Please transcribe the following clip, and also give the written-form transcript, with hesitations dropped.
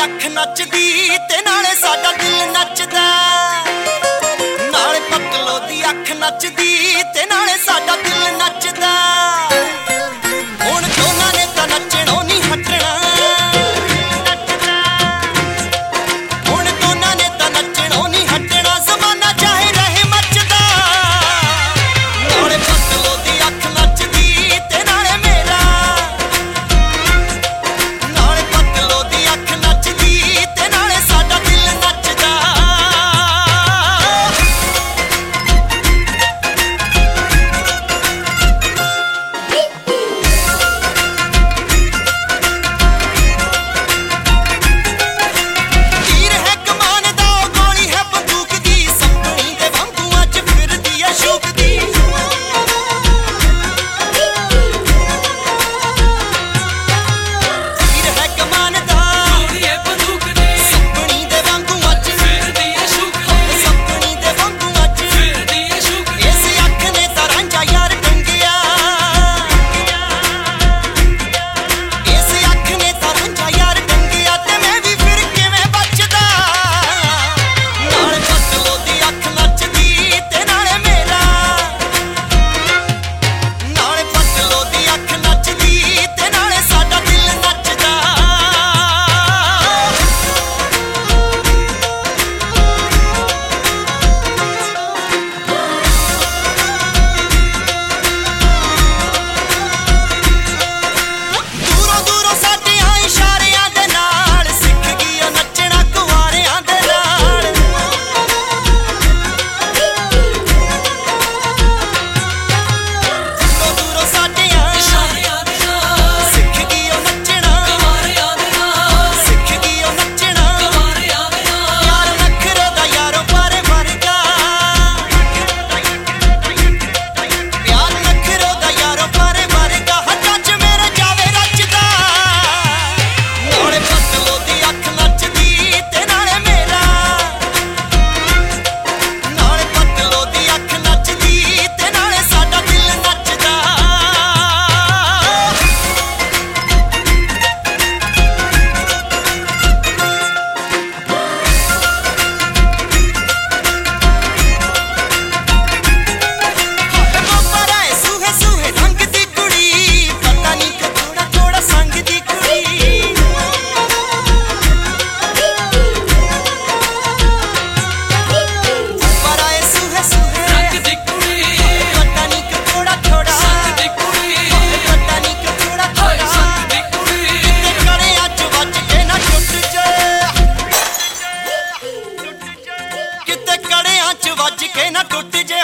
अख नचदी ते नाले साडा दिल नचदा, नाले पतलो दी अख नचदी ते नाले साडा दिल नचदा। हुण दोनां ने तां नचणों नहीं हटना, हुण दोनां ने तां नचणों नहीं हटना, ज़माना चाहे रहे मचदा। नाले पतलो दी अख नचदी ते नाले मेरा, नाले पतलो दी अख नचदी ते नाले साडा दिल नचदा। तीर है कमान दा गोली है बंदूक दी, सपनी दे वांगू अज फिरदी ऐ शौकदी। तीर है कमान दा गोली है बंदूक दी, सपनी दे वांगू अज फिरदी ऐ शौकदी। सपनी दे वांगू अज फिरदी ऐ शौकदी। इस अख ने तां रांझा यार टंगिया, इस अख ने तां रांझा यार टंगिया, ते मैं भी फिर किवें बचदा। नाले पतलो दी अख नचदी ते नाले मेरा, नाले पतलो दी अख नचदी ते नाले साडा दिल नचदा। दूरों दूरों साडियां इशारियां दे नाल सिख गई ओ नचना कुआरियां दे नाल। दूरों दूरों साडियां इशारियां दे नाल सिख गई ओ नचना कुआरियां दे नाल। सिख गई ओ नचना कुआरियां दे नाल। यार नखरे दा यारो पारे वर्गा, प्यार नखरे दा यारो पारे वर्गा, हत्थां च मेरे जावे रचदा। नाले पतलो दी अख नचदी ते नाले मेरा, नाले पतलो दी अख नचदी ते नाले साडा दिल नचदा। बाबा राए सूहे सूहे रंग दी कुड़ी, पता नहीं कि थोड़ा थोड़ा संग दी कुड़ी। बाबा राए सूहे सूहे रंग दी कुड़ी, पता नहीं कि थोड़ा थोड़ा संग दी कुड़ी। पता नहीं कि थोड़ा थोड़ा संग दी कुड़ी। किते करे अज वज के ना टुट जे, किते कड़ियां च वज के ना टुट जे।